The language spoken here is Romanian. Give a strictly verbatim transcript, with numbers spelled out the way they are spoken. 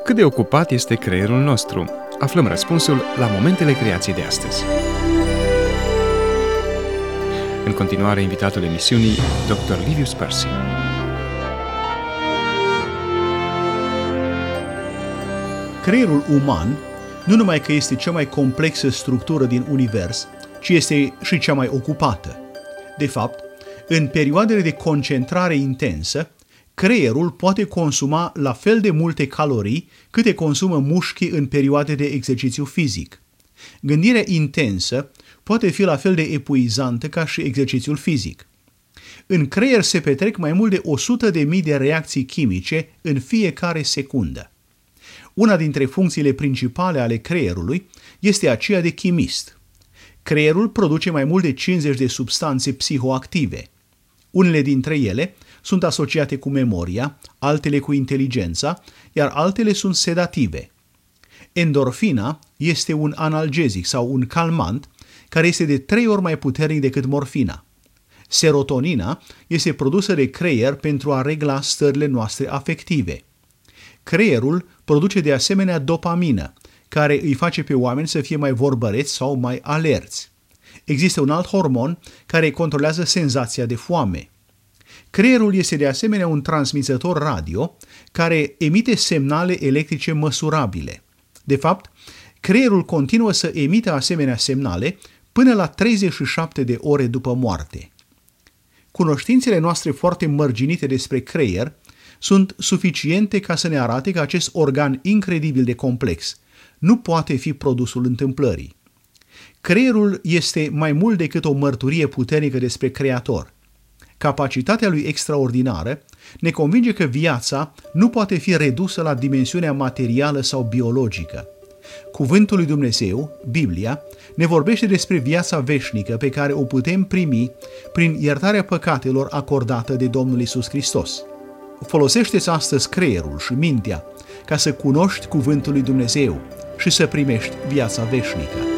Cât de ocupat este creierul nostru? Aflăm răspunsul la Momentele Creației de astăzi. În continuare, invitatul emisiunii, doctor Livius Percy. Creierul uman nu numai că este cea mai complexă structură din univers, ci este și cea mai ocupată. De fapt, în perioadele de concentrare intensă, creierul poate consuma la fel de multe calorii câte consumă mușchii în perioade de exercițiu fizic. Gândirea intensă poate fi la fel de epuizantă ca și exercițiul fizic. În creier se petrec mai mult de o sută de mii de reacții chimice în fiecare secundă. Una dintre funcțiile principale ale creierului este aceea de chimist. Creierul produce mai mult de cincizeci de substanțe psihoactive. Unele dintre ele sunt asociate cu memoria, altele cu inteligența, iar altele sunt sedative. Endorfina este un analgezic sau un calmant care este de trei ori mai puternic decât morfina. Serotonina este produsă de creier pentru a regla stările noastre afective. Creierul produce de asemenea dopamină, care îi face pe oameni să fie mai vorbăreți sau mai alerți. Există un alt hormon care controlează senzația de foame. Creierul este de asemenea un transmisător radio care emite semnale electrice măsurabile. De fapt, creierul continuă să emită asemenea semnale până la treizeci și șapte de ore după moarte. Cunoștințele noastre foarte mărginite despre creier sunt suficiente ca să ne arate că acest organ incredibil de complex nu poate fi produsul întâmplării. Creierul este mai mult decât o mărturie puternică despre Creator. Capacitatea lui extraordinară ne convinge că viața nu poate fi redusă la dimensiunea materială sau biologică. Cuvântul lui Dumnezeu, Biblia, ne vorbește despre viața veșnică pe care o putem primi prin iertarea păcatelor acordată de Domnul Iisus Hristos. Folosește-ți astăzi creierul și mintea ca să cunoști cuvântul lui Dumnezeu și să primești viața veșnică.